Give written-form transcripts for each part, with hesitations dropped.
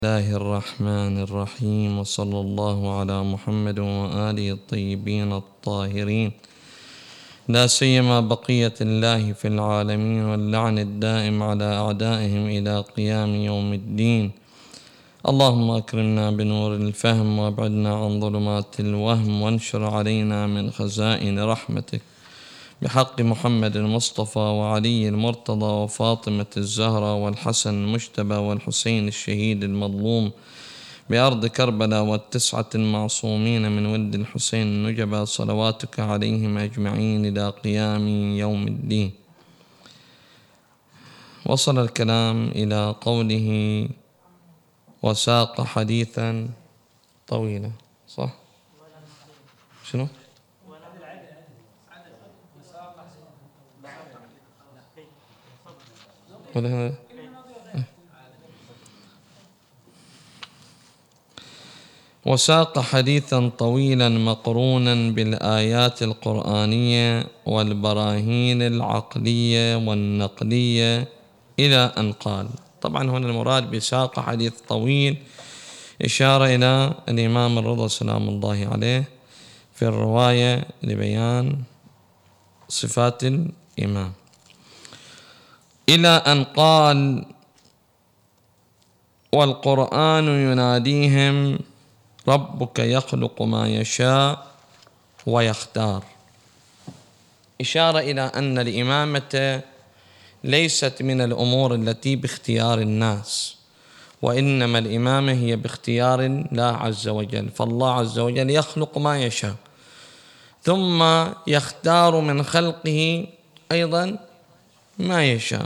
الله الرحمن الرحيم، وصلى الله على محمد وآله الطيبين الطاهرين، لا سيما بقية الله في العالمين، واللعن الدائم على أعدائهم إلى قيام يوم الدين. اللهم أكرمنا بنور الفهم، وابعدنا عن ظلمات الوهم، وانشر علينا من خزائن رحمتك، بحق محمد المصطفى وعلي المرتضى وفاطمة الزهرة والحسن المجتبى والحسين الشهيد المظلوم بأرض كربلاء، والتسعة المعصومين من ولد الحسين النجبى، صلواتك عليهم أجمعين إلى قيام يوم الدين. وصل الكلام إلى قوله: وساق حديثا طويلا. صح؟ شنو؟ وساق حديثا طويلا مقرونا بالآيات القرآنية والبراهين العقلية والنقلية إلى أن قال. طبعا هنا المراد بساق حديث طويل إشارة إلى الإمام الرضا سلام الله عليه في الرواية لبيان صفات الإمام، إلى أن قال: والقرآن يناديهم ربك يخلق ما يشاء ويختار، إشارة إلى أن الإمامة ليست من الأمور التي باختيار الناس، وإنما الإمامة هي باختيار الله عز وجل. فالله عز وجل يخلق ما يشاء، ثم يختار من خلقه أيضا ما يشاء.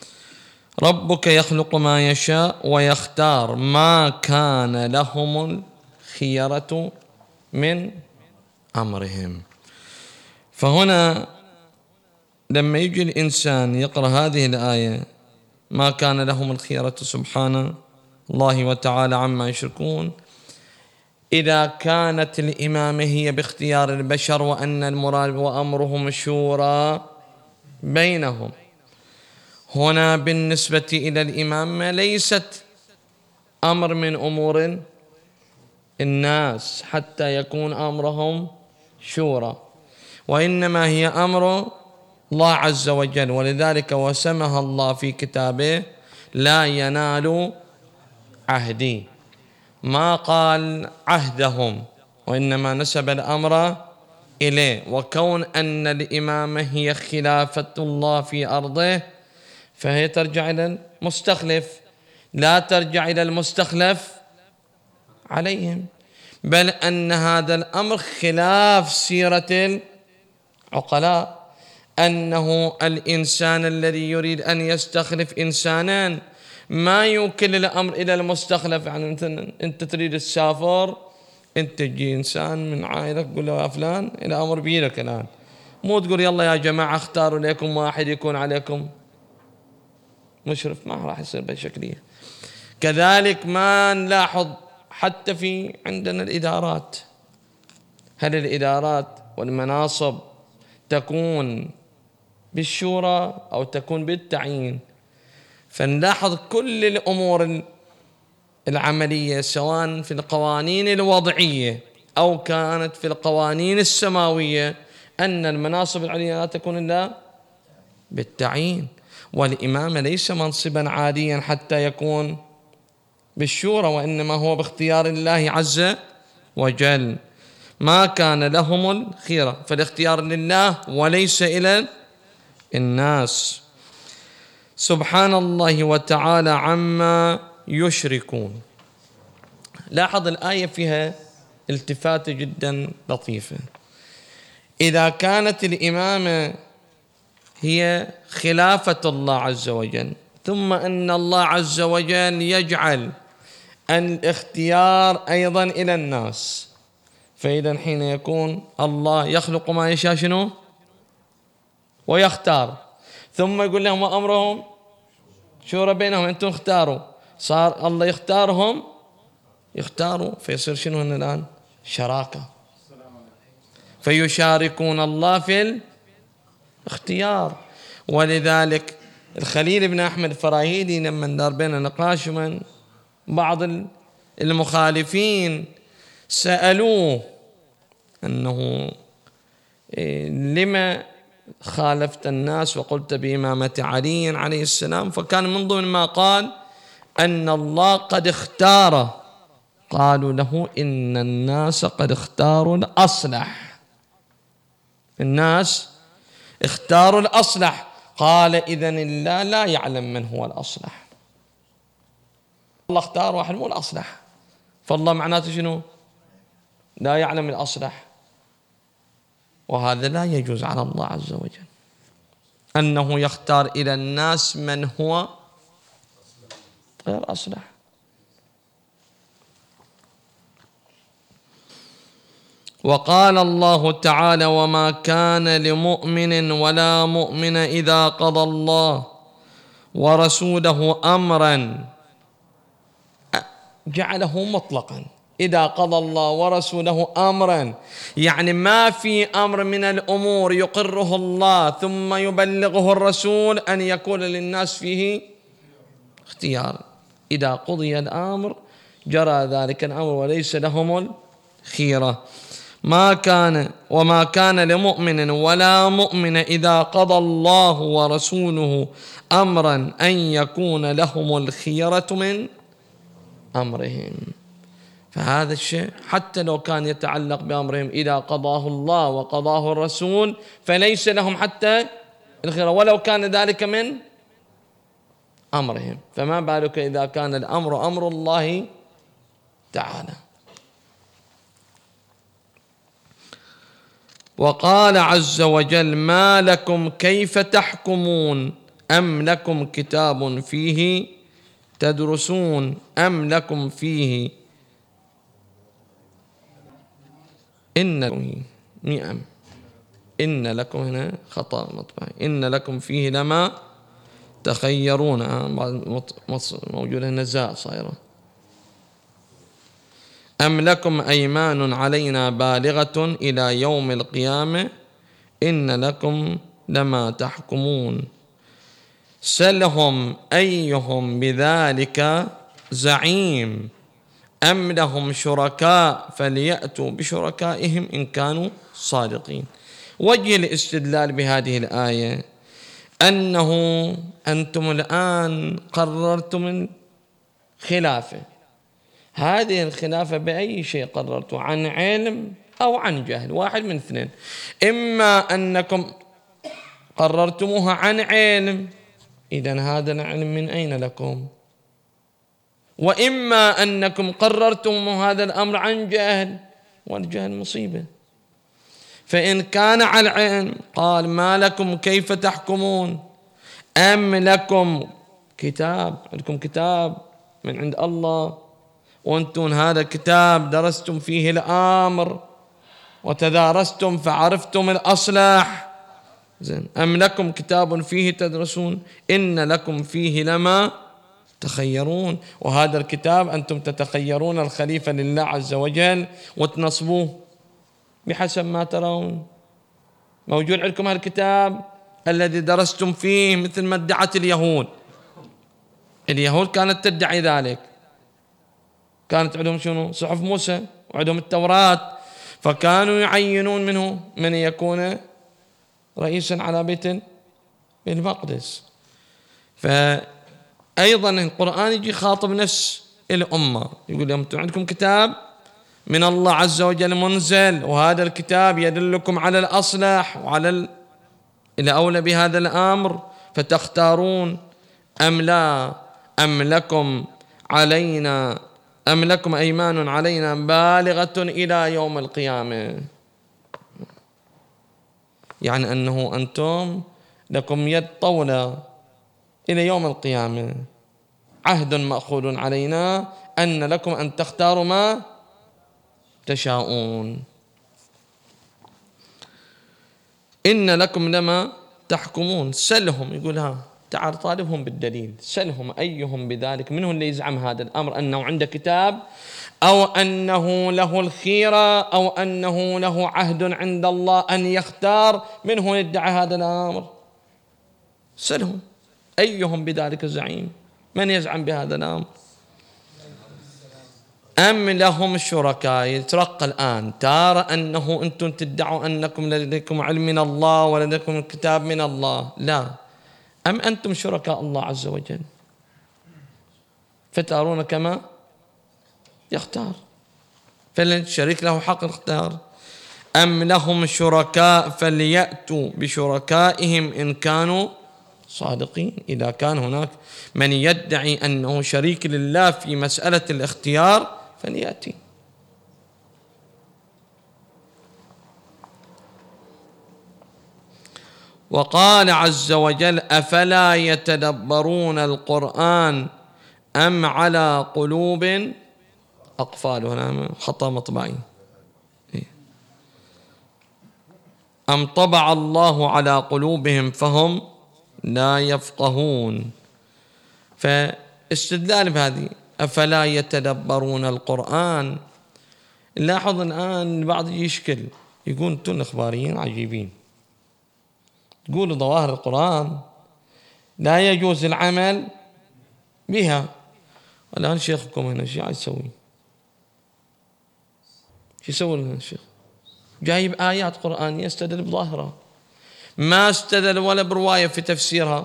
ربك يخلق ما يشاء ويختار، ما كان لهم الخيرة من أمرهم. فهنا لما يجي الإنسان يقرأ هذه الآية: ما كان لهم الخيرة، سبحان الله وتعالى عما يشركون، إذا كانت الإمامة هي باختيار البشر، وأن المراد وأمرهم الشورى بينهم، هنا بالنسبة إلى الإمامة ليست أمر من أمور الناس حتى يكون أمرهم شورى، وإنما هي أمر الله عز وجل. ولذلك وسمها الله في كتابه: لا ينال عهدي، ما قال عهدهم، وإنما نسب الأمر إليه. وكون أن الإمامة هي خلافة الله في أرضه، فهي ترجع إلى المستخلف، لا ترجع إلى المستخلف عليهم، بل أن هذا الأمر خلاف سيرة العقلاء، أنه الإنسان الذي يريد أن يستخلف إنسانا ما يوكل الأمر إلى المستخلف. يعني مثلا أنت تريد تسافر، أنت تجي إنسان من عائلك تقول له: يا فلان الأمر بيدك الآن، مو تقول يلا يا جماعة اختاروا لكم واحد يكون عليكم مشرف، ما راح يصير بهالشكلية. كذلك ما نلاحظ حتى في عندنا الإدارات، هل الإدارات والمناصب تكون بالشورى أو تكون بالتعيين؟ فنلاحظ كل الأمور العملية، سواء في القوانين الوضعية أو كانت في القوانين السماوية، أن المناصب العليا لا تكون إلا بالتعيين. والإمامة ليس منصبا عاديا حتى يكون بالشورى، وإنما هو باختيار الله عز وجل. ما كان لهم الخيرة، فالاختيار لله وليس إلى الناس، سبحان الله وتعالى عما يشركون. لاحظ الآية فيها التفاتة جدا لطيفة: إذا كانت الإمامة هي خلافة الله عز وجل، ثم أن الله عز وجل يجعل الاختيار أيضا إلى الناس، فإذا حين يكون الله يخلق ما يشاء شنو؟ ويختار، ثم يقول لهم وأمرهم شورى بينهم، أنتم اختاروا، صار الله يختارهم يختاروا، فيصير شنو هنا الآن؟ شراكة، فيشاركون الله في الاختيار. ولذلك الخليل بن أحمد الفراهيدي لما دار بين نقاش من بعض المخالفين سألوه أنه لما خالفت الناس وقلت بإمامة علي عليه السلام؟ فكان من ضمن ما قال أن الله قد اختار. قالوا له إن الناس قد اختاروا الأصلح، الناس اختاروا الأصلح. قال إذن الله لا يعلم من هو الأصلح. الله اختار واحد مو الأصلح، فالله معناته شنو؟ لا يعلم الأصلح. وهذا لا يجوز على الله عز وجل، أنه يختار إلى الناس من هو غير أصلح. وقال الله تعالى وما كان لمؤمن ولا مؤمن إذا قضى الله ورسوله أمرا، جعله مطلقا، إذا قضى الله ورسوله أمرا، يعني ما في أمر من الأمور يقره الله ثم يبلغه الرسول أن يكون للناس فيه اختيار. إذا قضي الأمر جرى ذلك الأمر وليس لهم الخيرة. وما كان لمؤمن ولا مؤمن إذا قضى الله ورسوله أمرا أن يكون لهم الخيرة من أمرهم. فهذا الشيء حتى لو كان يتعلق بأمرهم إذا قضاه الله وقضاه الرسول فليس لهم حتى الخيرة ولو كان ذلك من أمرهم، فما بالك إذا كان الأمر أمر الله تعالى. وقال عز وجل ما لكم كيف تحكمون أم لكم كتاب فيه تدرسون أم لكم فيه إن لكم هنا خطأ مطبعي، إن لكم فيه لما تخيرون، موجود هنا زاء صايرة. أم لكم أيمان علينا بالغة إلى يوم القيامة إن لكم لما تحكمون سلهم أيهم بذلك زعيم أم لهم شركاء فليأتوا بشركائهم إن كانوا صادقين. وجه الاستدلال بهذه الآية أنه أنتم الآن قررتم الخلافة، هذه الخلافة بأي شيء قررتوا؟ عن علم أو عن جهل، واحد من اثنين. إما أنكم قررتموها عن علم، إذن هذا العلم من أين لكم؟ وإما أنكم قررتم هذا الأمر عن جهل، والجهل مصيبة. فإن كان على العلم قال ما لكم كيف تحكمون أم لكم كتاب، عندكم كتاب من عند الله وأنتم هذا الكتاب درستم فيه الأمر وتدارستم فعرفتم الأصلح، زين. أم لكم كتاب فيه تدرسون إن لكم فيه لما تخيرون، وهذا الكتاب أنتم تتخيرون الخليفة لله عز وجل وتنصبوه بحسب ما ترون. موجود عندكم هالكتاب الذي درستم فيه، مثل ما ادعت اليهود كانت تدعي ذلك، كانت عندهم شنو؟ صحف موسى وعندهم التوراة، فكانوا يعينون منه من يكون رئيسا على بيت المقدس. فأيضا القرآن يجي خاطب نفس الأمة، يقول لهم أنتم عندكم كتاب من الله عز وجل منزل، وهذا الكتاب يدلكم على الأصلح وعلى الأولى بهذا الأمر، فتختارون أم لا، أم لكم أيمان علينا بالغة إلى يوم القيامة. يعني أنه أنتم لكم يد طولة إلى يوم القيامة، عهد مأخوذ علينا أن لكم أن تختاروا ما تشاءون. إن لكم لما تحكمون سلهم، يقول تعال طالبهم بالدليل، سلهم أيهم بذلك، منهم اللي يزعم هذا الأمر أنه عنده كتاب أو أنه له الخيرة أو أنه له عهد عند الله أن يختار، منه يدعي هذا الأمر. سلهم أيهم بذلك زعيم، من يزعم بهذا الأمر؟ أم لهم شركاء. يترقى الآن، ترى أنه أنتم تدعوا أنكم لديكم علم من الله ولديكم كتاب من الله، لا، أم أنتم شركاء الله عز وجل فتارون كما يختار، فالشريك له حق الاختيار. أم لهم شركاء فليأتوا بشركائهم إن كانوا صادقين. إذا كان هناك من يدعي أنه شريك لله في مسألة الاختيار فليأتي. وقال عز وجل أفلا يتدبرون القرآن أم على قلوب أقفالها. هنا خطأ مطبعي، أم طبع الله على قلوبهم فهم لا يفقهون. فاستدلال بهذه أفلا يتدبرون القرآن. لاحظ الآن البعض يشكل يقول أنتم الإخباريين عجيبين، تقولوا ظواهر القرآن لا يجوز العمل بها. والآن شيخكم هنا شو يسوي؟ شو يسوي لنا الشيخ؟ جايب آيات قرآنية استدل بظاهرها، ما استدل ولا برواية في تفسيرها.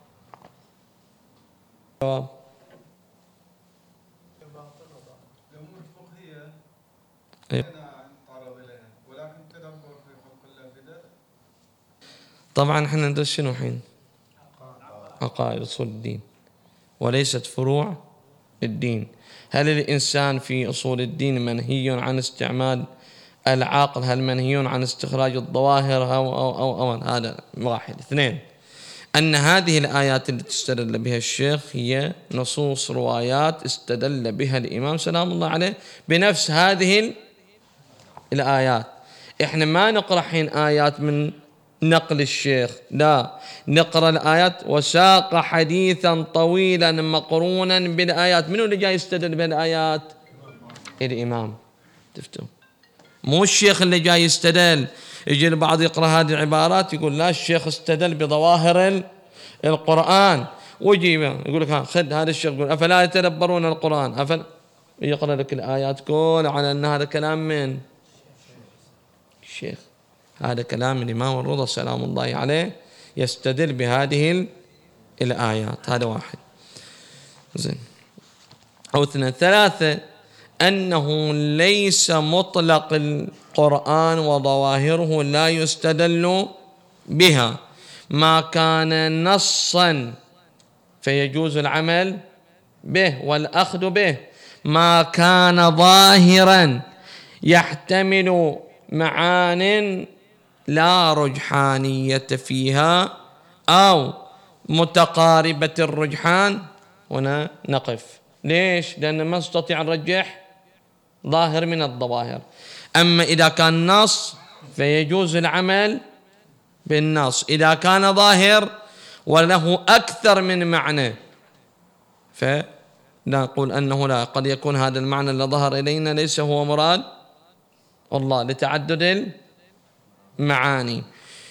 طبعا احنا ندرس شنو الحين؟ عقائد أصول الدين وليست فروع الدين. هل الإنسان في أصول الدين منهي عن استعمال العقل؟ هل منهي عن استخراج الظواهر أو هذا واحد. اثنين، أن هذه الآيات التي استدل بها الشيخ هي نصوص روايات استدل بها الإمام سلام الله عليه بنفس هذه الآيات. إحنا ما نقرأ حين آيات من نقل الشيخ، لا، نقرأ الآيات وساق حديثا طويلا مقرونا بالآيات. منو اللي جاي يستدل بالآيات؟ الإمام. تفتوا مو الشيخ اللي جاي يستدل. يجي البعض يقرأ هذه العبارات يقول لا، الشيخ استدل بظواهر القرآن، ويجي يقول لك خذ هذا الشيخ يقول أفلا يتدبرون القرآن، يقرأ لك الآيات كل على أن هذا كلام من الشيخ. هذا كلام الإمام الرضا سلام الله عليه يستدل بهذه الآيات. هذا واحد. زين. أو اثنين. ثلاثة، أنه ليس مطلق القرآن وظواهره لا يستدل بها، ما كان نصا فيجوز العمل به والأخذ به، ما كان ظاهرا يحتمل معان لا رجحانية فيها أو متقاربة الرجحان. هنا نقف. ليش؟ لأن ما نستطيع نرجح ظاهر من الظواهر. أما إذا كان نص فيجوز العمل بالنص، إذا كان ظاهر وله أكثر من معنى فلا نقول أنه لا، قد يكون هذا المعنى الذي ظهر إلينا ليس هو مراد الله لتعدد المعاني.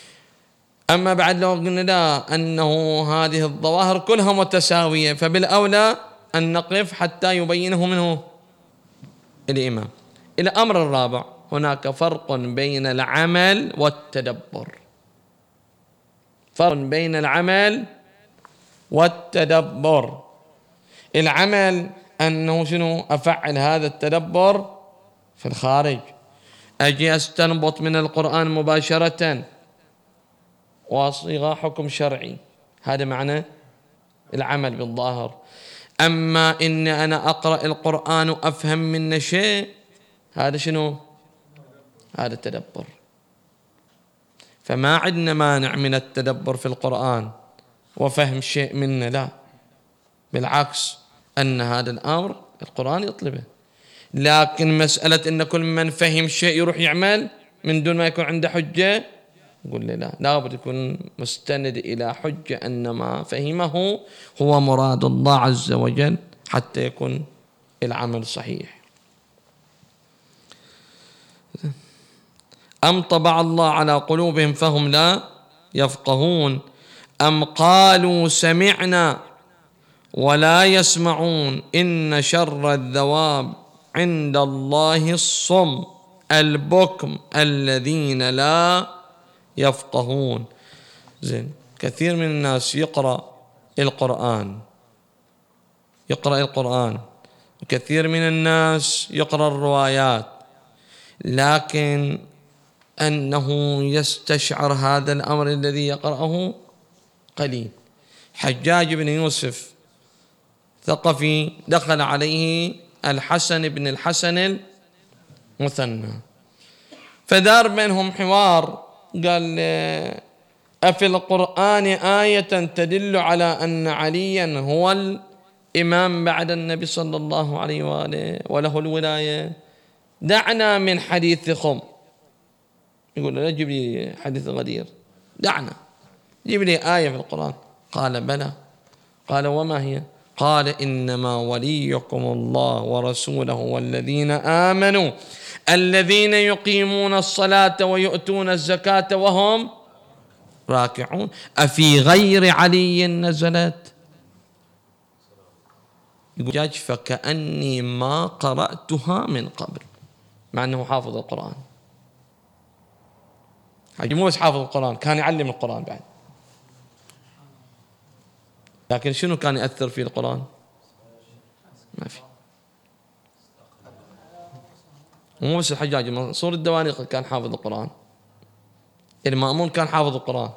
أما بعد لو قلنا لا، أنه هذه الظواهر كلها متساوية، فبالأولى أن نقف حتى يبينه منه الإمام. الأمر الرابع، هناك فرق بين العمل والتدبر. فرق بين العمل والتدبر. العمل أنه شنو؟ أفعل هذا التدبر في الخارج، أجي أستنبط من القرآن مباشرة وأصيغ حكم شرعي، هذا معنى العمل بالظاهر. أما إن أنا أقرأ القرآن وأفهم منه شيء، هذا شنو؟ هذا التدبر. فما عندنا مانع من التدبر في القرآن وفهم شيء منه، لا، بالعكس، أن هذا الأمر القرآن يطلبه. لكن مسألة أن كل من فهم شيء يروح يعمل من دون ما يكون عنده حجة، نقول لا، لابد يكون مستند إلى حجة أن ما فهمه هو مراد الله عز وجل حتى يكون العمل صحيح. أم طبع الله على قلوبهم فهم لا يفقهون، أم قالوا سمعنا ولا يسمعون إن شر الدواب عند الله الصم البكم الذين لا يفقهون. زين، كثير من الناس يقرأ القرآن، وكثير من الناس يقرأ الروايات، لكن أنه يستشعر هذا الأمر الذي يقرأه قليل. حجاج بن يوسف ثقفي دخل عليه الحسن بن الحسن المثنى، فدار بينهم حوار، قال: أفي القرآن آية تدل على أن عليا هو الإمام بعد النبي صلى الله عليه وآله وله الولاية؟ دعنا من حديثكم. يقول: لا جيب لي حديث غدير، دعنا جيب لي آية في القرآن. قال: بلى. قال: وما هي؟ قال: إنما وليكم الله ورسوله والذين آمنوا الذين يقيمون الصلاة ويؤتون الزكاة وهم راكعون. أفي غير علي نزلت؟ يقول: فكأني ما قرأتها من قبل، مع أنه حافظ القرآن. حاجة مو بس حافظ القرآن، كان يعلم القرآن بعد، لكن شنو كان يأثر في القرآن؟ ما في. مو بس الحجاج، منصور الدوانيق كان حافظ القرآن، المأمون كان حافظ القرآن.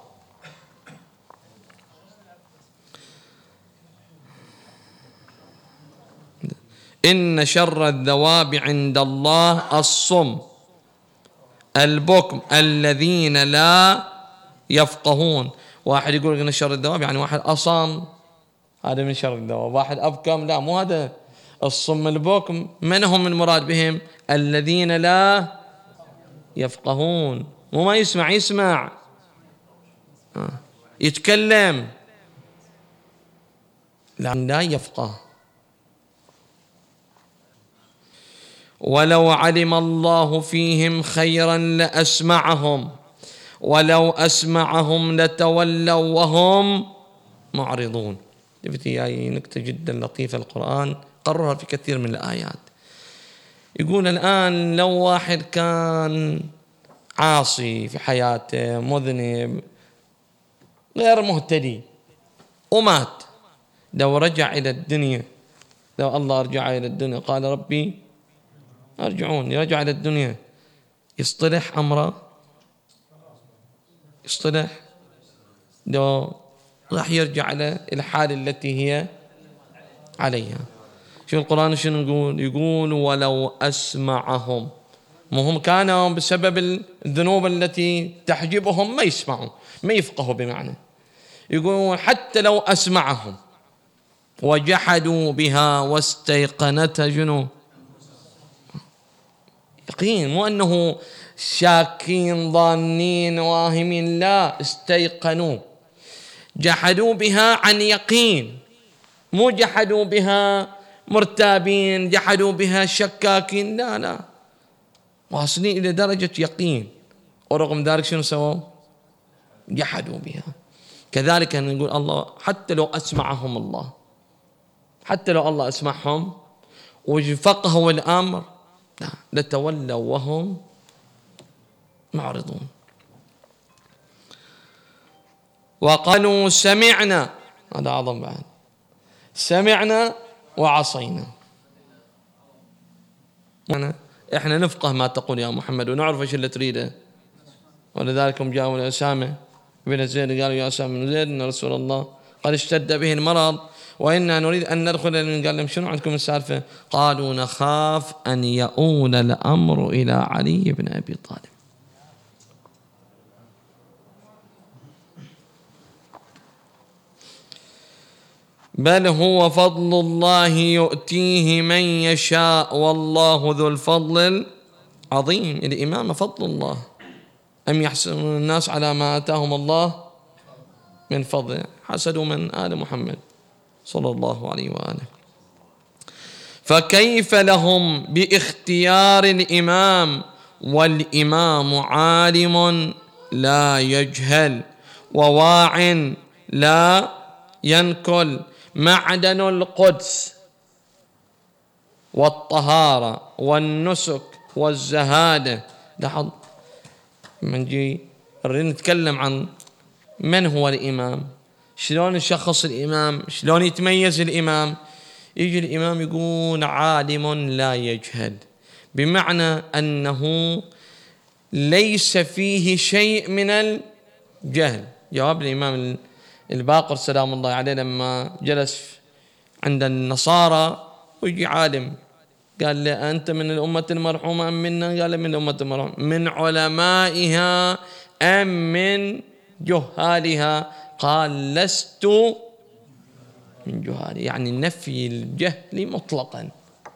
إن شر الدواب عند الله الصم البكم الذين لا يفقهون. واحد يقول إن شر الدواب يعني واحد أصم، هذا من شر الدواب. واحد أبكم، لا، مو هذا. الصم البكم من هم المراد بهم؟ الذين لا يفقهون، مو ما يسمع يتكلم، لا يفقه. ولو علم الله فيهم خيرا لأسمعهم ولو أسمعهم لتولوا وهم معرضون. هي نكتة جدا لطيفة، القرآن قررها في كثير من الآيات. يقول الآن لو واحد كان عاصي في حياته، مذنب غير مهتدي، ومات، لو رجع إلى الدنيا، لو الله رجع إلى الدنيا قال: ربي أرجعون، يرجع إلى الدنيا، يصطلح أمره؟ يصطلح؟ لو راح يرجع إلى الحال التي هي عليها. شو القرآن شنو يقول؟ يقول: ولو أسمعهم، هم كانوا بسبب الذنوب التي تحجبهم ما يسمعون، ما يفقهوا بمعنى. يقول: حتى لو أسمعهم وجحدوا بها واستيقنتها جنو يقين، مو أنه شاكين ظانين واهمين، لا، استيقنوا. جحدوا بها عن يقين، مو جحدوا بها مرتابين، جحدوا بها شكاكين، لا، واصلين إلى درجة يقين، ورغم ذلك شنو سووا؟ جحدوا بها. كذلك نقول الله حتى لو أسمعهم الله، حتى لو الله أسمعهم وفقهوا الأمر، لتولوا وهم معرضون. وقالوا سمعنا، هذا أعظم بعد، سمعنا وعصينا. إحنا نفقه ما تقول يا محمد ونعرف إيش اللي تريده، ولذلك هم جاءوا لأسامة بن زيد قالوا: يا أسامة بن زيد إن رسول الله قد اشتد به المرض وإنا نريد أن ندخل. قال لهم: شنو عندكم السالفة؟ قالوا: نخاف أن يؤول الأمر إلى علي بن أبي طالب. بل هو فضل الله يؤتيه من يشاء والله ذو الفضل العظيم. الإمامة فضل الله، أم يحسدون الناس على ما آتاهم الله من فضله؟ حسدوا من آل محمد صلى الله عليه وآله. فكيف لهم باختيار الإمام والإمام عالم لا يجهل وواع لا ينكل، معدن القدس والطهارة والنسك والزهادة. لاحظ من نجي نتكلم عن من هو الإمام، شلون نشخص الإمام، شلون يتميز الإمام. يجي الإمام يقول عالم لا يجهل، بمعنى أنه ليس فيه شيء من الجهل. جواب الإمام الباقر سلام الله عليه لما جلس عند النصارى ويجي عالم قال له أنت من الأمة المرحومة أم منا؟ قال من الأمة المرحومة. من علمائها أم من جهالها؟ قال لست من جهال، يعني نفي الجهل مطلقا،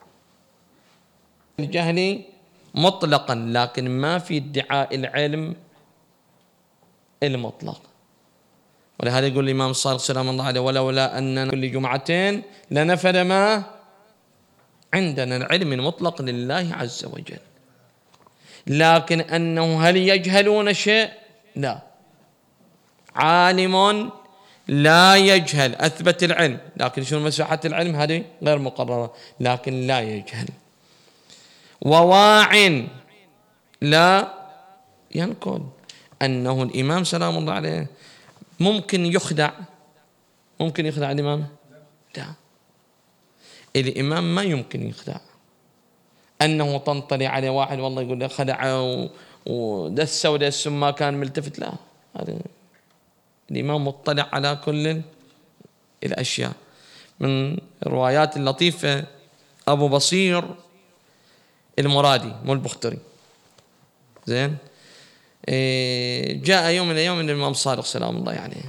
الجهل مطلقا، لكن ما في ادعاء العلم المطلق. ولهذا يقول الإمام الصادق سلام الله عليه ولولا أن كل جمعتين لنفد ما عندنا العلم المطلق لله عز وجل. لكن أنه هل يجهلون شيء؟ لا، عالم لا يجهل، أثبت العلم، لكن شنو مساحة العلم هذه غير مقررة، لكن لا يجهل. وواع لا ينقل، أنه الإمام سلام الله عليه ممكن يخدع، ممكن يخدع الإمام؟ لا، الإمام ما يمكن يخدع. أنه تنطلي عليه واحد والله يقول له خدعه ودسه ودس ما كان ملتفت، لا، هذا الإمام مطلع على كل الأشياء. من الروايات اللطيفة أبو بصير المرادي مو البختري، زين، جاء يوم من الأيام من الإمام الصادق سلام الله عليه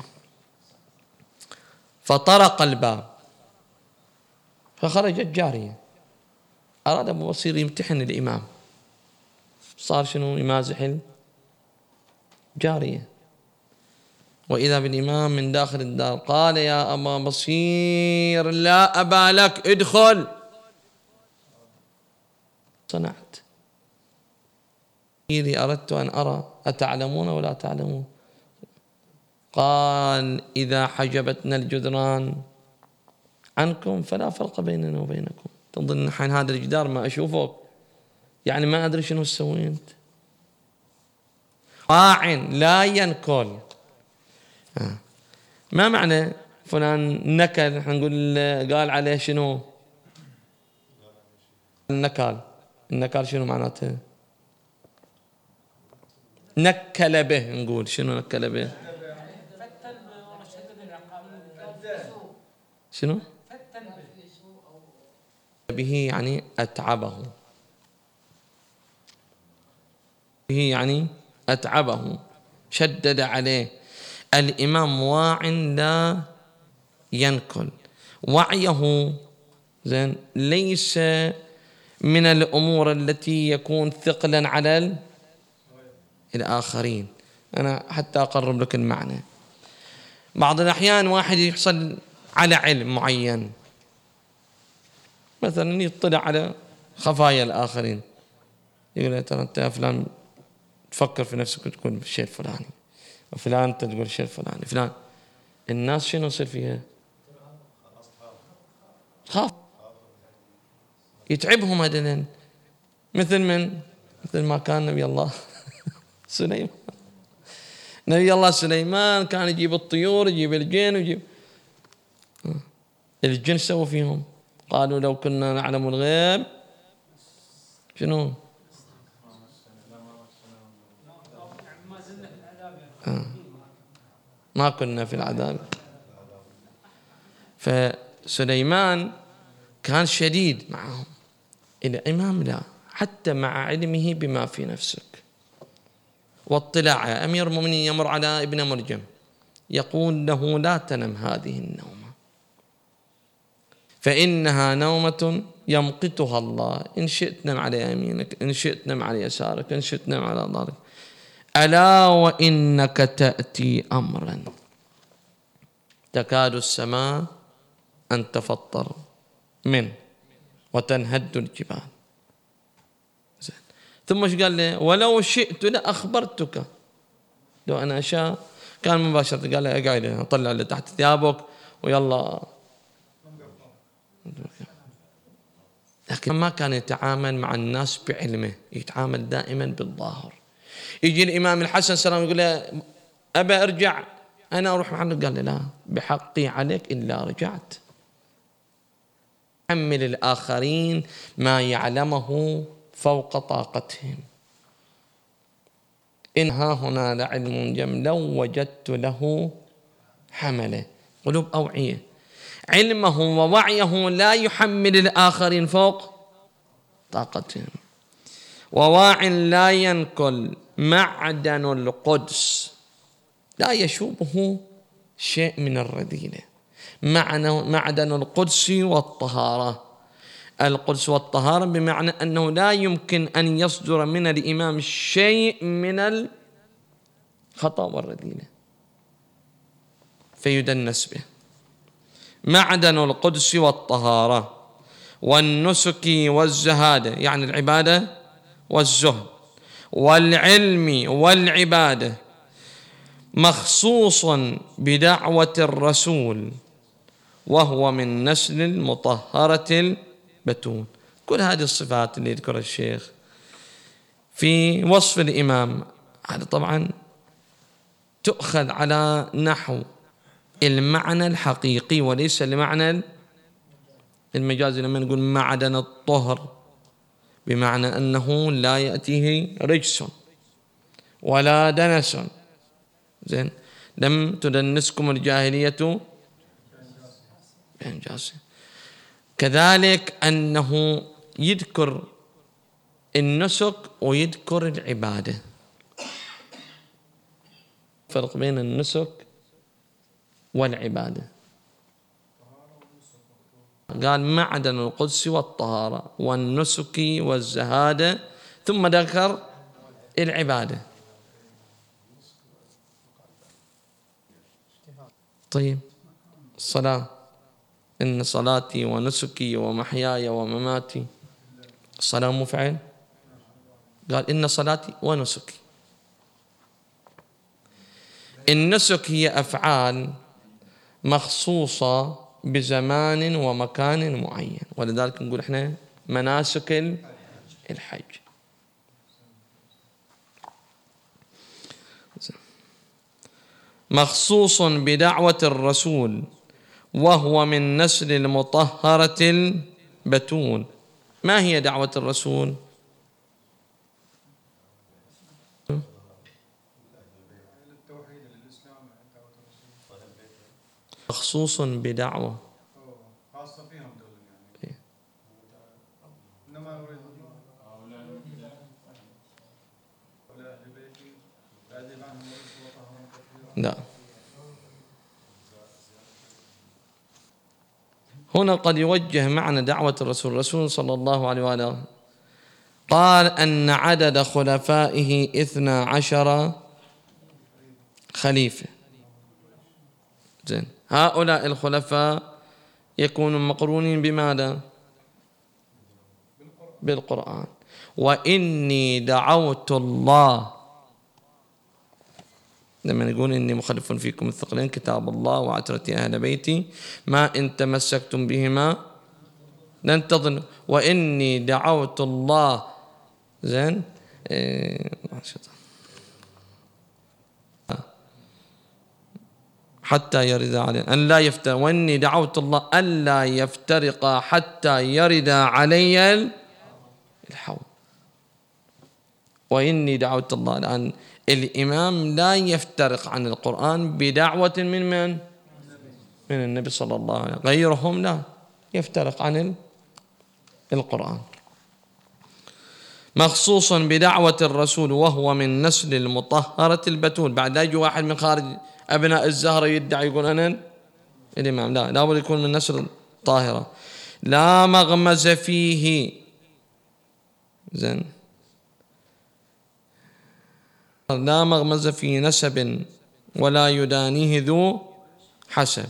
فطرق الباب فخرجت جارية. أراد أبو بصير يمتحن الإمام، صار شنو؟ يمازح الجارية، وإذا بالإمام من داخل الدار قال يا أبا بصير لا أبا لك ادخل. صنعت أردت أن أرى أتعلمون ولا تعلمون؟ قال إذا حجبتنا الجدران عنكم فلا فرق بيننا وبينكم. تظن حين هذا الجدار ما أشوفك، يعني ما أدري شنو تسوي أنت. واع لا ينكل. ما معنى فلان نكل؟ نقول قال عليه شنو؟ النكال. النكال شنو معناته؟ نكل به، نقول شنو نكل به؟ شنو؟ به يعني أتعبه، به يعني أتعبه، شدد عليه. الإمام واع لا ينكل. وعيه زين ليس من الأمور التي يكون ثقلا على الآخرين. أنا حتى أقرب لك المعنى، بعض الأحيان واحد يحصل على علم معين، مثلا يطلع على خفايا الآخرين، يقول ترى أنت يا فلان تفكر في نفسك وتقول بالشيء الفلاني، وفلان أنت تقول الشيء الفلاني، فلان. الناس شنو يصير فيها؟ خاف، يتعبهم هذين. مثل من؟ مثل ما كان نبي الله سليمان. نبي الله سليمان كان يجيب الطيور، يجيب الجن، ويجيب الجن. سووا فيهم قالوا لو كنا نعلم الغيب شنو؟ ما كنا في العذاب. فسليمان كان شديد معهم. الإمام لا، حتى مع علمه بما في نفسك واطلاعه. أمير المؤمنين يمر على ابن مرجم يقول له لا تنم هذه النومة فإنها نومة يمقتها الله، إن شئت نم على يمينك، إن شئت نم على يسارك، إن شئت نم على ظهرك. ألا وإنك تأتي أمرا تكاد السماء أن تفطر منه وتنهد الجبال. ثم ايش قال له؟ ولو شئت لأخبرتك، لو أنا أشاء كان مباشرة قال له اقعد، طلع اللي تحت ثيابك ويلا. لكن ما كان يتعامل مع الناس بعلمه، يتعامل دائما بالظاهر. يجي الإمام الحسن السلام يقول له أبا أرجع أنا أروح محمد، قال له لا، بحقي عليك إلا رجعت. حمل الآخرين ما يعلمه فوق طاقتهم. إن ها هنا لعلم جم لو وجدت له حمله. قلوب أوعية، علمه ووعيه لا يحمل الآخرين فوق طاقتهم. وواع لا ينكل معدن القدس لا يشوبه شيء من الرذيلة. معدن القدس والطهارة. القدس والطهارة بمعنى أنه لا يمكن أن يصدر من الإمام شيء من الخطأ والرذيلة فيدنس به. معدن القدس والطهارة والنسك والزهادة، يعني العبادة والزهد والعلم والعبادة، مخصوص بدعوة الرسول وهو من نسل المطهرة البتول. كل هذه الصفات اللي يذكرها الشيخ في وصف الإمام هذا طبعا تؤخذ على نحو المعنى الحقيقي وليس المعنى المجازي. لما نقول معدن الطهر بمعنى أنه لا يأتيه رجس ولا دنس. زين، لم تدنسكم الجاهلية بأنجاسه. كذلك أنه يذكر النسك ويذكر العبادة. فرق بين النسك والعبادة. قال معدن القدس والطهارة والنسك والزهادة، ثم ذكر العبادة. طيب الصلاة، إن صلاتي ونسكي ومحياي ومماتي. الصلاة مو فعل؟ قال إن صلاتي ونسكي. النسك هي أفعال مخصوصة بزمان ومكان معين، ولذلك نقول إحنا مناسك الحج. مخصوص بدعوة الرسول وهو من نسل المطهرة البتول. ما هي دعوة الرسول؟ مخصوص بدعوة خاصة فيهم دول يعني. إنما لا، هنا قد يوجه معنى دعوة الرسول صلى الله عليه وآله. قال أن عدد خلفائه 12 خليفة. زين، هؤلاء الخلفاء يكونون مقرونين بماذا؟ بالقرآن. وإني دعوت الله، لما نقول إني مخلف فيكم الثقلين كتاب الله وعترتي أهل بيتي ما إن تمسكتم بهما لن تضلوا، وإني دعوت الله. زين، حتى يرد علي أن لا يفترق، وإني دعوت الله ألا يفترق حتى يرد علي الحوض. وإني دعوت الله، الآن الإمام لا يفترق عن القرآن بدعوة من من النبي صلى الله عليه وسلم. غيرهم لا يفترق عن القرآن. مخصوص بدعوة الرسول وهو من نسل المطهرة البتول. بعد لا يجي واحد من خارج أبناء الزهرة يدعي يقول أنا الإمام، لا، لابد يكون من نسل طاهرة. لا مغمز فيه. زين، لا مغمز في نسب ولا يدانيه ذو حسب.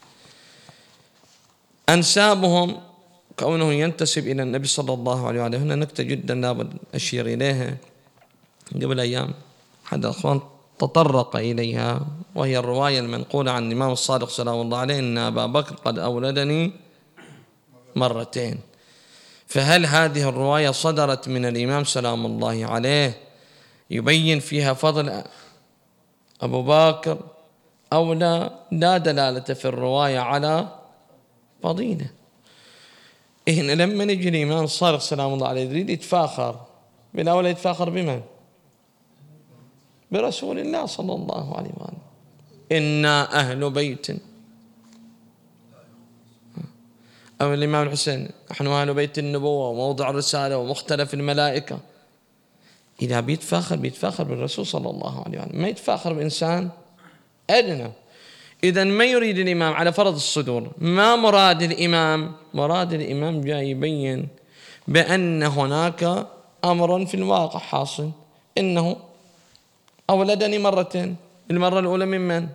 أنسابهم كونه ينتسب إلى النبي صلى الله عليه وآله. هنا نكتة جدا لابد أشير إليها. قبل أيام أحد الأخوان تطرق إليها، وهي الرواية المنقولة عن الإمام الصادق سلام الله عليه أن أبا بكر قد أولدني مرتين. فهل هذه الرواية صدرت من الإمام سلام الله عليه يبين فيها فضل أبو بكر أو لا؟ لا دلالة في الرواية على فضيلة. هنا لما نجي الإمام الصادق سلام الله عليه يريد يتفاخر، بالأول يتفاخر بمن؟ برسول الله صلى الله عليه وآله. إنا أهل بيت، أو الإمام الحسين نحن أهل بيت النبوة وموضع الرسالة ومختلف الملائكة. إذا بيتفاخر بالرسول صلى الله عليه وآله، ما يتفاخر بإنسان أدنى. إذا ما يريد الإمام على فرض الصدور، ما مراد الإمام؟ مراد الإمام جاي يبين بأن هناك أمرا في الواقع حاصل، إنه أولدني مرتين، المرة الأولى من؟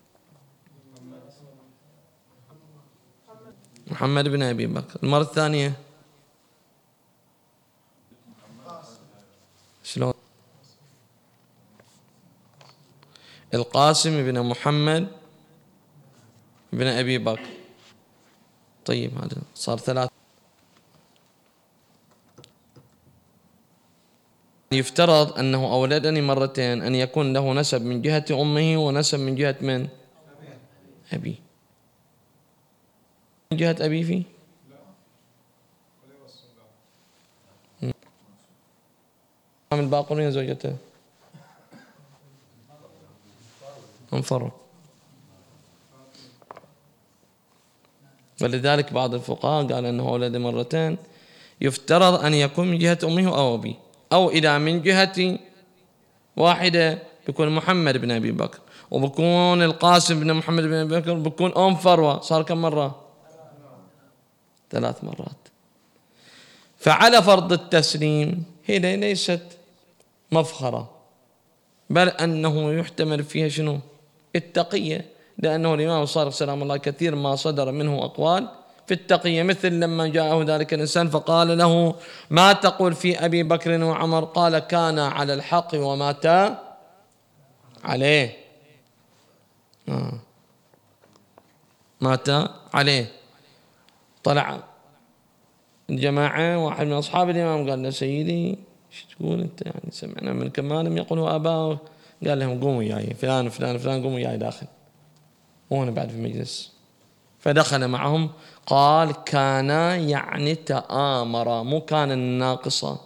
محمد بن أبي بكر. المرة الثانية شلون؟ القاسم بن محمد بن أبي بكر. طيب هذا صار 3. يفترض أنه أولدني مرتين أن يكون له نسب من جهة أمه ونسب من جهة من؟ أبي. من جهة أبي فيه؟ من الباقرين زوجته انفروا. ولذلك بعض الفقهاء قال أنه ولد مرتين يفترض أن يكون من جهة أمه أو أبي، أو إذا من جهة واحدة بيكون محمد بن أبي بكر، وبكون القاسم بن محمد بن أبي بكر، بكون أم فروة. صار كم مرة؟ 3 مرات. فعلى فرض التسليم هي ليست مفخرة، بل أنه يحتمل فيها شنو؟ التقية، لأنه الإمام الصادق سلام الله كثير ما صدر منه أقوال في التقية، مثل لما جاءه ذلك الإنسان فقال له ما تقول في أبي بكر وعمر؟ قال كان على الحق ومات عليه. مات عليه. طلع الجماعة، واحد من أصحاب الإمام قال له سيدي ايش تقول أنت؟ يعني سمعنا من كمالهم يقولوا آباء. قال لهم قوموا وياي، فلان فلان فلان قوموا وياي داخل، وهنا بعد في المجلس. فدخل معهم، قال كان يعني تآمر، مو كان الناقصة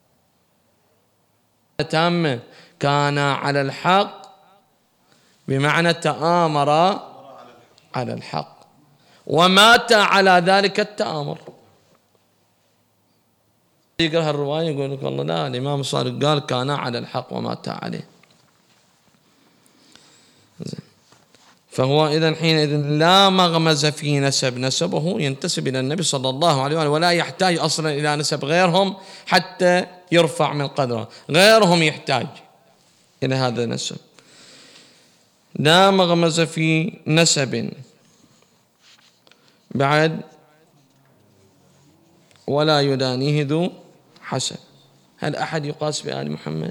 تامة، كان على الحق بمعنى تآمر على الحق ومات على ذلك التآمر. يقرأ الرواية يقول لك والله لا، الإمام الصادق قال كان على الحق ومات عليه. فهو إذن حينئذ لا مغمز في نسبه ينتسب إلى النبي صلى الله عليه وآله، ولا يحتاج أصلا إلى نسب غيرهم حتى يرفع من قدره، غيرهم يحتاج إلى هذا النسب. لا مغمز في نسب بعد ولا يدانيه ذو حسب. هل أحد يقاس بآل محمد؟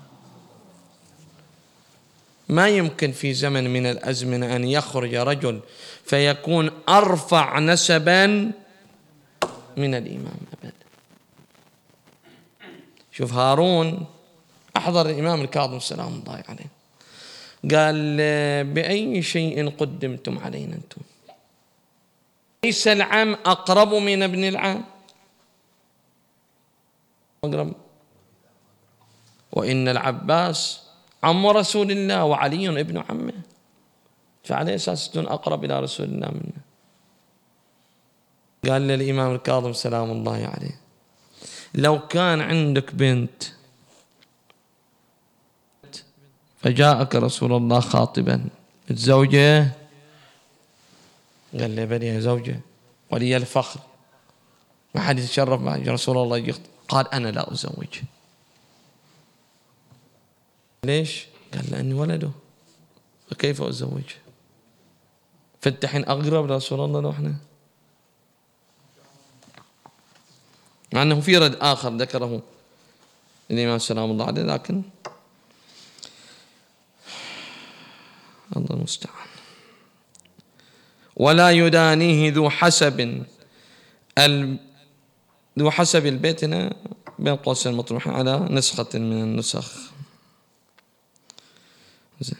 ما يمكن في زمن من الأزمنة أن يخرج رجل فيكون أرفع نسبا من الإمام أبدا. شوف هارون أحضر الإمام الكاظم سلام الله عليه، قال بأي شيء قدمتم علينا أنتم؟ ليس العم أقرب من ابن العم؟ أقرب. وإن العباس عم رسول الله وعلي ابن عمه، فعلى أساس تكون أقرب إلى رسول الله منه. قال للإمام الكاظم سلام الله عليه لو كان عندك بنت فجاءك رسول الله خاطبا الزوجة، قال لي بلي يا زوجة ولي الفخر، ما حد يتشرف مع رسول الله يخطب. قال أنا لا أزوج. ليش؟ قال لأني ولده، فكيف أزوج؟ فالتحين أقرب لرسول الله لو احنا، مع أنه في رد آخر ذكره الإمام سلام الله عليه، لكن الله المستعان. ولا يدانيه ذو حسب ذو حسب البيت هنا بين قوسين مطروح على نسخة من النسخ. زين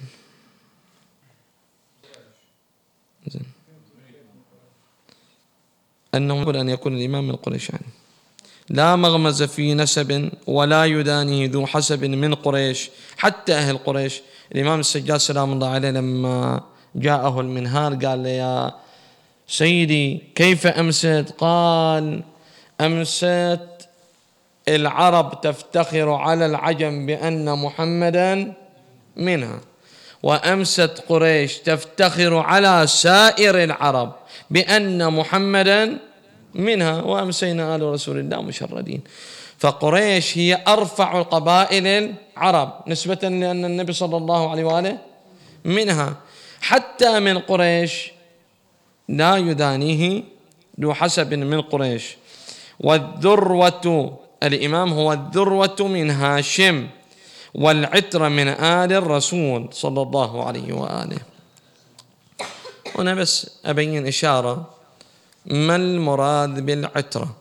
أنه يقول أن يكون الإمام من قريش يعني. لا مغمز في نسب ولا يدانيه ذو حسب من قريش حتى أهل قريش. الإمام السجاد سلام الله عليه لما جاءه المنهار قال له يا سيدي كيف أمست؟ قال أمست العرب تفتخر على العجم بأن محمدا منها، وأمست قريش تفتخر على سائر العرب بأن محمدا منها، وأمسينا آل رسول الله مشردين. فقريش هي أرفع قبائل العرب نسبة لأن النبي صلى الله عليه وآله منها. حتى من قريش لا يدانيه ذو حسب من قريش. والذروة الإمام هو الذروة من هاشم والعترة من آل الرسول صلى الله عليه وآله. هنا بس أبين إشارة ما المراد بالعترة،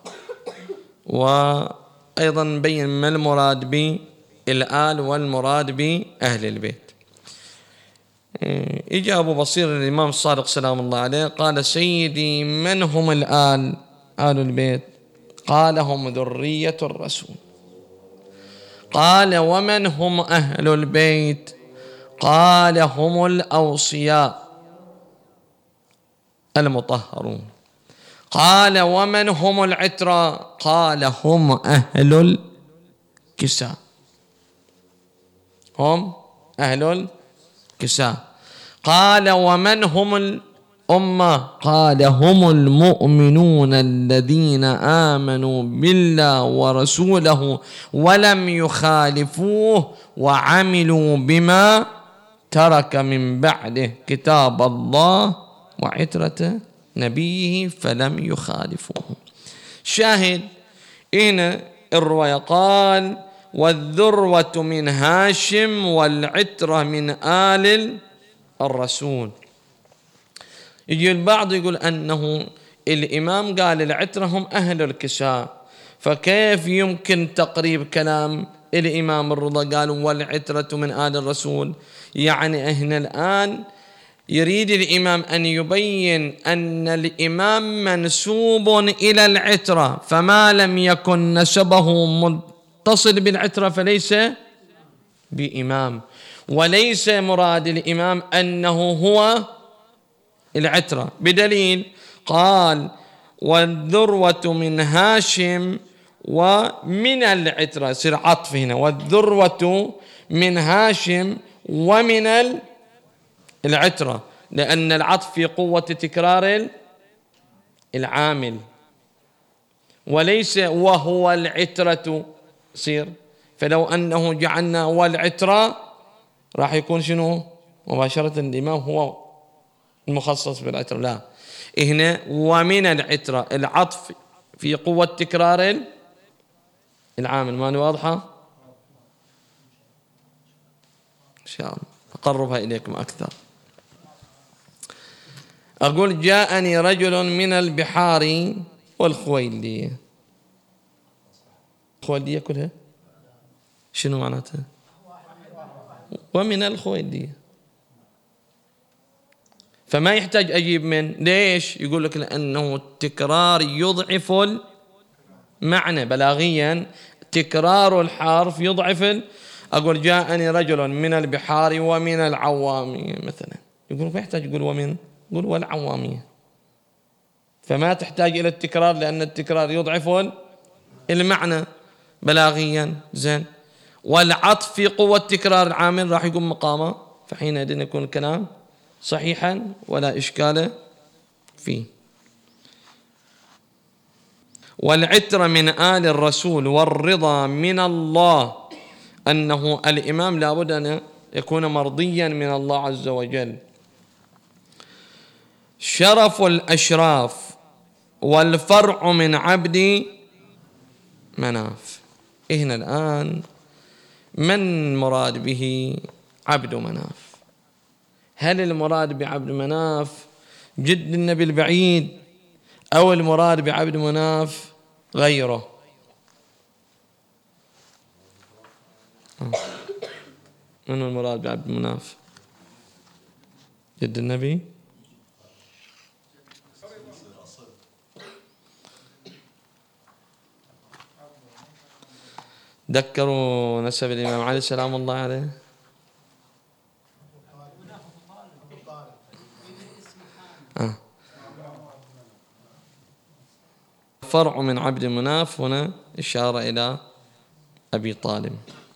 وأيضا نبين ما المراد بالآل والمراد بأهل البيت. إجا أبو بصير الإمام الصادق سلام الله عليه قال سيدي من هم الآل؟ آل البيت؟ قال هم ذرية الرسول. قال ومن هم أهل البيت؟ قال هم الأوصياء المطهرون. قال ومن هم العترة؟ قال هم أهل الكساء. هم أهل الكساء. قال ومن هم الأمة؟ قال هم المؤمنون الذين آمنوا بالله ورسوله ولم يخالفوه وعملوا بما ترك من بعده كتاب الله وعترة نبيه فلم يخالفوه. شاهد هنا الرواية قال والذروة من هاشم والعترة من آل الرسول. يجي البعض يقول أنه الإمام قال العترة هم أهل الكساء، فكيف يمكن تقريب كلام الإمام الرضا قال والعترة من آل الرسول؟ يعني هنا الآن يريد الإمام أن يبين أن الإمام منسوب إلى العترة، فما لم يكن نسبه متصل بالعترة فليس بإمام، وليس مراد الإمام أنه هو العترة، بدليل قال والذروة من هاشم ومن العترة، يصير عطف هنا والذروة من هاشم ومن العترة، لأن العطف في قوة تكرار العامل، وليس وهو العترة يصير. فلو أنه جعلنا والعترة راح يكون شنو؟ مباشرة الإمام هو المخصص بالعترة. لا، هنا ومن العترة العطف في قوة تكرار العامل. ما واضحة؟ إن شاء الله أقربها إليكم أكثر. أقول جاءني رجل من البحار والخويلية. الخويلية كلها شنو معناتها؟ ومن الخويلية، فما يحتاج أجيب من. ليش؟ يقول لك لأنه التكرار يضعف المعنى بلاغيا، تكرار الحرف يضعف أقول جاءني رجل من البحار ومن العوامية مثلا، يقول ما يحتاج يقول ومن، يقول والعوامية، فما تحتاج إلى التكرار لأن التكرار يضعف المعنى بلاغيا. زين، والعطف في قوة تكرار العامل راح يقوم مقامه، فحينئذ يكون الكلام صحيحا ولا إشكال فيه. والعترة من آل الرسول والرضا من الله، أنه الإمام لابد أن يكون مرضيا من الله عز وجل. شرف الأشراف والفرع من عبد مناف. هنا الآن من مراد به عبد مناف؟ هل المراد بعبد مناف جد النبي البعيد، أو المراد بعبد مناف غيره. من المراد بعبد مناف؟ جد النبي؟ ذكروا نسب الإمام علي سلام الله عليه. فرع من عبد مناف، هنا إشارة إلى أبي طالب.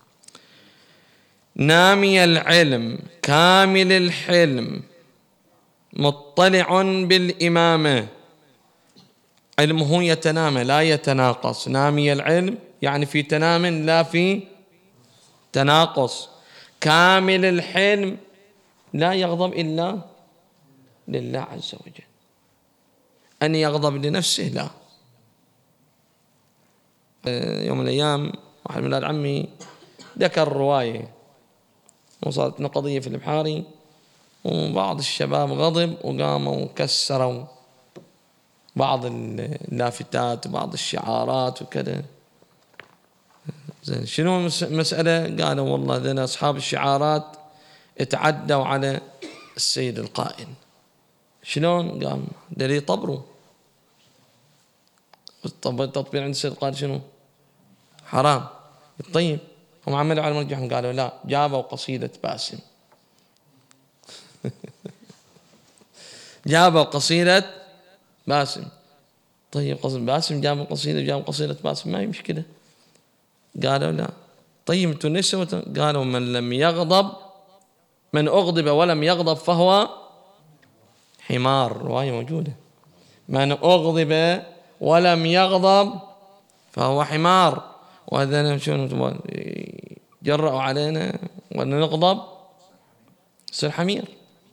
نامي العلم كامل الحلم مطلع بالإمامة. علمه يتنامى لا يتناقص. نامي العلم يعني في تنام لا في تناقص. كامل الحلم لا يغضب إلا لله عز وجل. أن يغضب لنفسه لا. يوم من الأيام واحد من أولاد عمي ذكر رواية، وصارت قضية في البحاري، وبعض الشباب غضب وقاموا وكسروا بعض اللافتات وبعض الشعارات وكذا. زين، شنو المسألة؟ قالوا والله ذنا أصحاب الشعارات اتعدوا على السيد القائد. شلون؟ قام دليل طبروا. التطبيق عند السيد القائد شنو؟ حرام. طيب هم عملوا على مرجحهم، قالوا لا، جابوا قصيدة باسم. جابوا قصيدة باسم. طيب قصيدة باسم، جابوا قصيدة باسم، ما هي مشكلة. قالوا لا. طيب انتم ليش سويتوا؟ قالوا من لم يغضب، من أغضب ولم يغضب فهو حمار. رواية موجودة، من أغضب ولم يغضب فهو حمار. وهذا شنو جرأوا علينا وأن نغضب يصير حمير.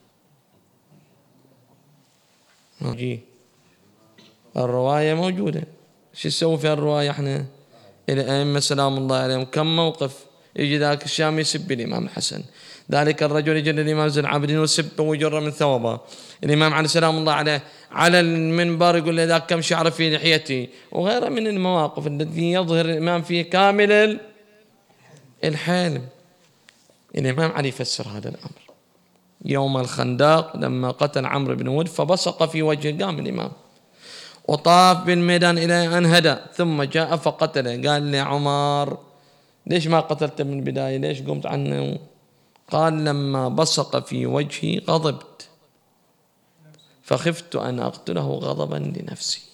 الرواية موجودة، شو نسوي في الرواية احنا؟ الأئمة سلام الله عليهم كم موقف. يجي ذاك الشام يسب الإمام الحسن، ذلك الرجل يجي للإمام زين العابدين ويسبه ويجر من ثوبه. الإمام علي سلام الله عليه على المنبر يقول له ذاك كم شعر في لحيتي، وغيره من المواقف التي يظهر الإمام فيه كامل الحلم. الإمام علي يفسر هذا الأمر يوم الخندق لما قتل عمرو بن ود، فبصق في وجهه. قام الإمام وطاف بالميدان إلى أن هدى، ثم جاء فقتله. قال لي عمر ليش ما قتلته من البداية؟ ليش قمت عنه؟ قال لما بصق في وجهي غضبت، فخفت أن أقتله غضبا لنفسي،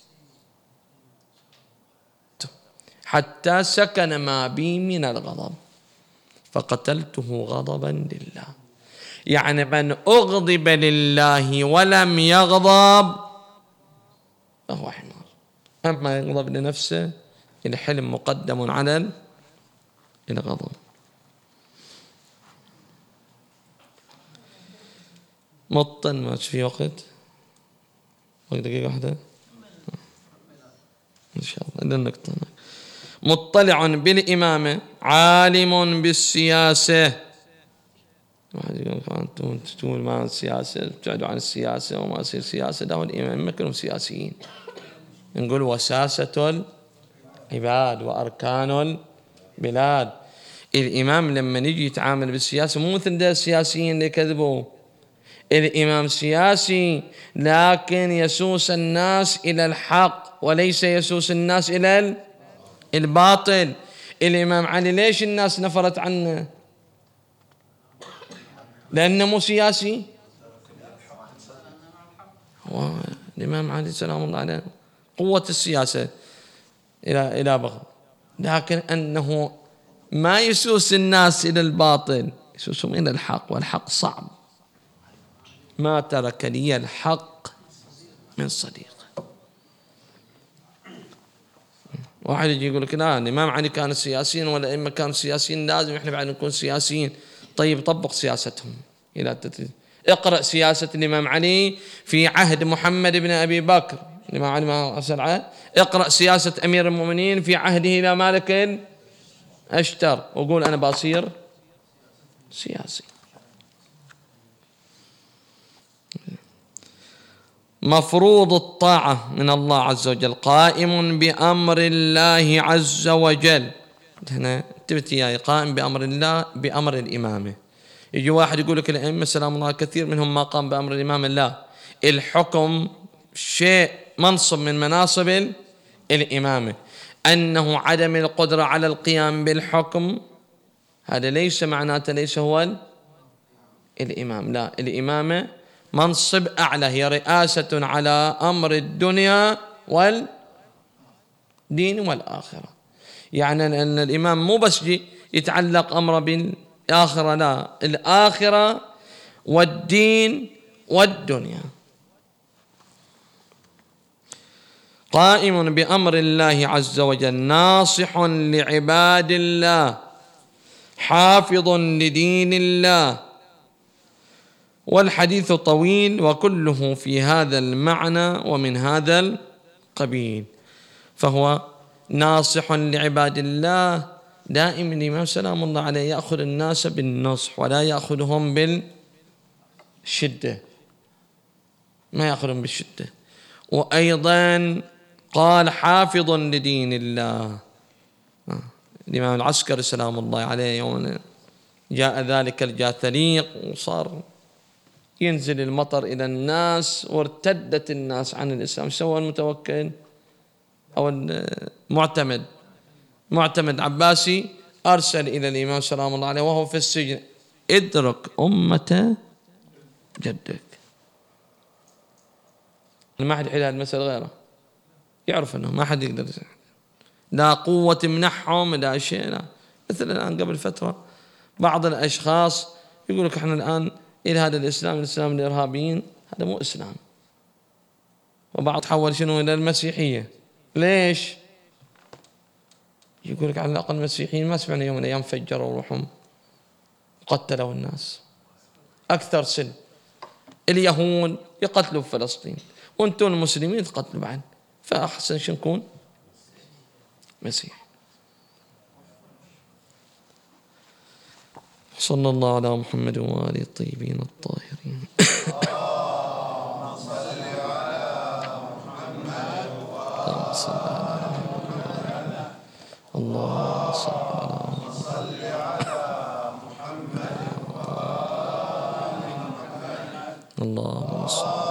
حتى سكن ما بي من الغضب فقتلته غضبا لله. يعني من أغضب لله ولم يغضب فهو حمار. أما يغضب لنفسه الحلم مقدم على الغضب. مطن ما في وقت دقيقة واحدة إن شاء الله. النقطة مطلع بالإمامة عالم بالسياسة. واحد يقول أنتم تقول ما السياسة، ابتعدوا عن السياسة وما يصير سياسة. ده الإمام كلهم سياسيين. نقول وساسة العباد وأركان البلاد. الإمام لما يجي يتعامل بالسياسة مو مثل ده السياسيين اللي كذبوا. الإمام سياسي لكن يسوس الناس إلى الحق وليس يسوس الناس إلى الباطل. الإمام علي ليش الناس نفرت عنه؟ لأنه مو سياسي. الإمام علي سلام الله عليه قوة السياسة إلى بغض، لكن أنه ما يسوس الناس إلى الباطل، يسوسهم إلى الحق، والحق صعب. ما ترك لي الحق من صديق. واحد يجي يقول لك لا الإمام علي كان سياسيين ولا إما كانوا سياسيين لازم إحنا بعد نكون سياسيين. طيب طبق سياستهم إلى التدريج. اقرأ سياسة الإمام علي في عهد محمد بن أبي بكر. الإمام علي ما أرسل عهد. اقرأ سياسة أمير المؤمنين في عهده إلى مالك أشتر وقول أنا بصير سياسي. مفروض الطاعة من الله عز وجل، قائم بأمر الله عز وجل. هنا انتبهت يا قائم بأمر الله بأمر الإمامة. يجي واحد يقول لك الأئمة سلام الله كثير منهم ما قام بأمر الإمامة. لا، الحكم شيء منصب من مناصب الإمامة. أنه عدم القدرة على القيام بالحكم هذا ليس معناته ليس هو الإمام. لا، الإمامة منصب أعلى، هي رئاسة على أمر الدنيا والدين والآخرة. يعني أن الإمام مو بس يتعلق أمره بالآخرة، لا، الآخرة والدين والدنيا. قائم بأمر الله عز وجل، ناصح لعباد الله، حافظ لدين الله. والحديث طويل وكله في هذا المعنى ومن هذا القبيل. فهو ناصح لعباد الله. دائما الإمام سلام الله عليه يأخذ الناس بالنصح ولا يأخذهم بالشدة، ما يأخذهم بالشدة. وأيضا قال حافظ لدين الله. الإمام العسكري سلام الله عليه يوم جاء ذلك الجاثليق وصار ينزل المطر إلى الناس وارتدت الناس عن الإسلام، سوى المتوكل أو معتمد عباسي أرسل إلى الإمام سلام الله عليه وهو في السجن: ادرك أمة جدك. ما حد يحل هذه المسألة غيره، يعرف أنه ما حد يقدر، لا قوة تمنحهم لا شيء. لا. مثل الآن قبل فترة بعض الأشخاص يقول لك احنا الآن إلى هذا الإسلام الإرهابيين، هذا مو إسلام. وبعض تحول شنو إلى المسيحية. ليش؟ يقول لك على الأقل المسيحيين ما سمعنا يوم من الأيام فجروا روحهم قتلوا الناس. أكثر سن اليهود يقتلوا في فلسطين وأنتم المسلمين تقتلوا بعد، فأحسن شو نكون مسيح. صلى الله على محمد وآله الطيبين الطاهرين. اللهم صل على محمد اللهم صل على محمد اللهم صل على محمد اللهم صل